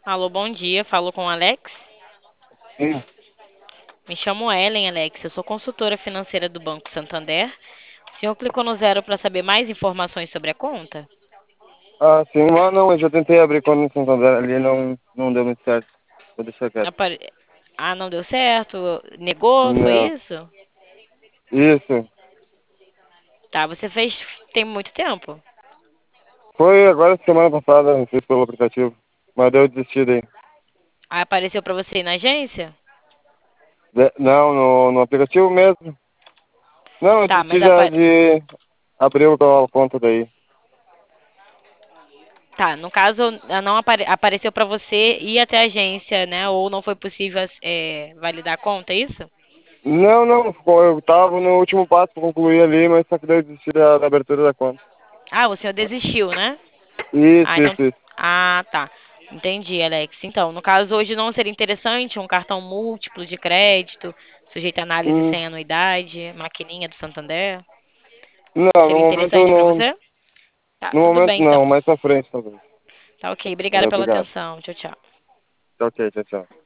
Alô, bom dia. Falo com o Alex. Sim. Me chamo Ellen, Alex. Eu sou consultora financeira do Banco Santander. O senhor clicou no zero para saber mais informações sobre a conta? Ah, sim, mas não, eu já tentei abrir conta no Santander ali, não deu muito certo. Vou deixar quieto. Apare- Ah, não deu certo? Negou? Foi Não. isso? Isso. Tá, você fez tem muito tempo? Foi agora semana passada, fiz pelo aplicativo. Mas deu desistido aí. Ah, apareceu para você ir na agência? Não, no aplicativo mesmo. Não, eu Tá, desisti mas já de abrir a conta daí. tá, no caso não apareceu para você ir até a agência, né? Ou não foi possível validar a conta, é isso? Não, eu tava no último passo pra concluir ali, mas só que daí eu desisti da abertura da conta. Ah, o senhor desistiu, né? Ah, Isso, então. isso, isso. Ah, tá. Entendi, Alex. Então, no caso, hoje não seria interessante um cartão múltiplo de crédito, sujeito a análise Hum. sem anuidade, maquininha do Santander? Não, Seria interessante para você? Tá, no tudo momento bem não, então. mais pra frente talvez. Tá ok. Obrigada Valeu, pela obrigado. atenção. Tchau, tchau. Tá ok, tchau, tchau.